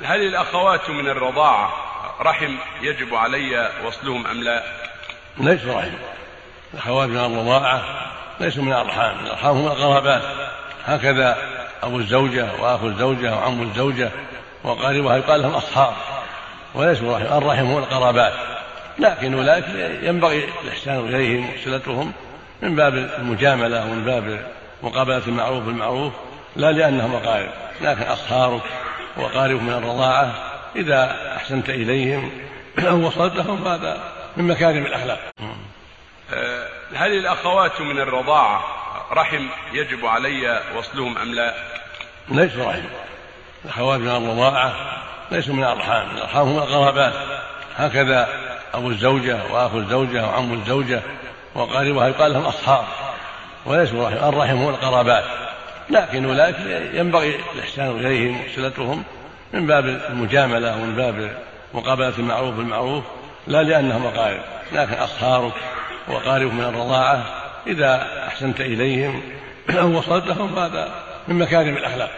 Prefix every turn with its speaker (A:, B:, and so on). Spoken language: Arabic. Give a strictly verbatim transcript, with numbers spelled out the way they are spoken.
A: هل الأخوات من الرضاعة رحم يجب علي وصلهم أم لا؟
B: ليس رحم. الأخوات من الرضاعة ليسوا من الأرحام، الأرحام هم القرابات، هكذا أبو الزوجة وأخو الزوجة وعم الزوجة وقاربها يقال لهم أصهار وليسوا رحم. الرحم هو القرابات، لكن أولئك ينبغي الإحسان إليهم وصلتهم من باب المجاملة ومن باب مقابلة المعروف بالمعروف، لا لأنهم أقارب، لكن أصهارك وقارب من الرضاعة إذا أحسنت إليهم ووصلتهم هذا من مكارم الأخلاق.
A: هل الأخوات من الرضاعة رحم يجب علي وصلهم أم لا؟
B: ليس رحم. الأخوات من الرضاعة ليسوا من الأرحام، الأرحام هم القرابات، هكذا أبو الزوجة وأخو الزوجة وعم الزوجة وقاربها يقال لهم أصهار وليسوا رحم. الرحم هو القرابات، لكن أولئك ينبغي الإحسان إليهم وصلتهم من باب المجاملة ومن باب مقابلة المعروف بالمعروف، لا لأنهم أقارب، لكن أصهارك وقارب من الرضاعة إذا أحسنت إليهم ووصلتهم هذا من مكارم الأخلاق.